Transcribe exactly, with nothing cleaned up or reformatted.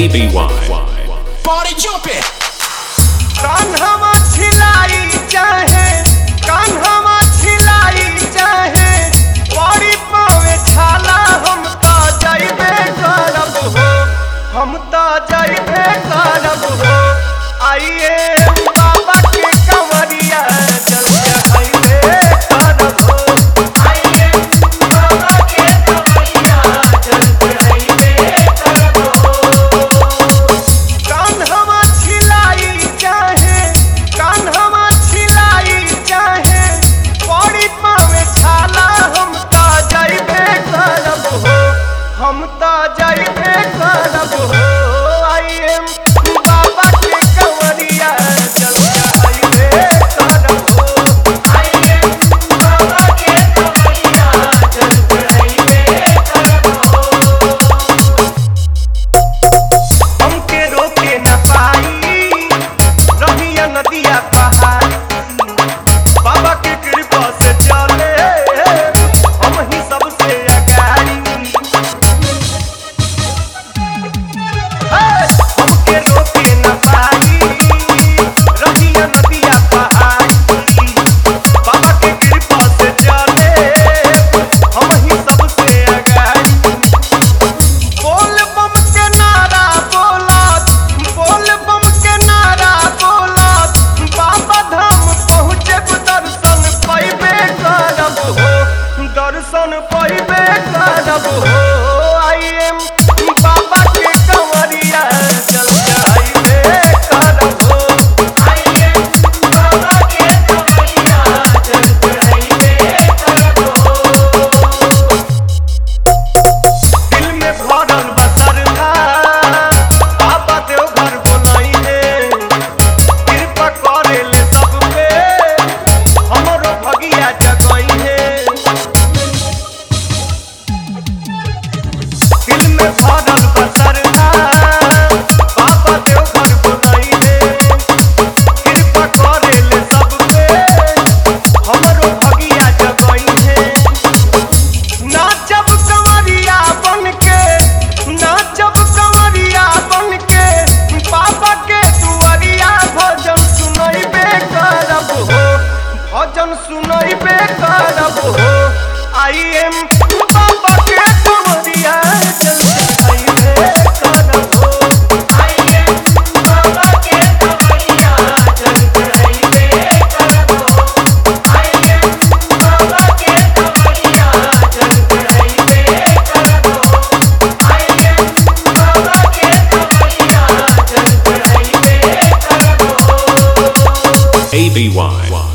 A B Y. Party jumping. Kanha छिलाई चाहे कान्हा छिलाई चाहे बड़ी पावे छाला हम तो जाइबे करब हो हम तो जाइबे करब हो आइए बाबा के कंवरिया चल जाइबे करब हो आइए बाबा के कंवरिया चल जाइबे करब हो कान्हा छिलाई चाहे कान्हा छिलाई चाहे बड़ी पावे छाला हम तो जाइबे करब हो हम तो जाइबे करब हो आइए बाबा के कंवरिया चल जाइबे करब हो आइए बाबा के कंवरिया चल जाइबे करब हो हमके रोके न पाई रहिया नदिया पहाड़ बाबा के कृपा से चले हम ही सबसे अगाड़ी हमके रोके न पाई रहिया नदिया पहाड़ बाबा के कृपा से चले हम ही सबसे अगाड़ी बोल बम के नारा बोलत बोल बम के नारा बोलत बाबा धाम पहुँचे दर्शन पाइबे करब हो दर्शन पाइबे करब हो आइए बाबा के कंवरिया चल जाइबे करब हो आइए बाबा के कंवरिया चल जाइबे करब हो दिल में भरल बसरना बाबा देवघर बोलाई है कृपा करे ले सब पे हमरो भगिया जगई है दिल में भरल बसरना बाबा देवघर बोलाई है कृपा करे ले सब पे हमरो भगिया जगई है नाचब कंवरिया बनके नाचब कंवरिया बनके बाबा के दुआरिया भजन सुनैबे करब हो भजन सुनैबे करब हो आइए बाबा के दुआरिया चल जाइबे करब हो आइए बाबा के दुआरिया चल जाइबे करब हो आइए बाबा के दुआरिया चल जाइबे करब हो आइए बाबा के दुआरिया चल जाइबे करब हो A B Y.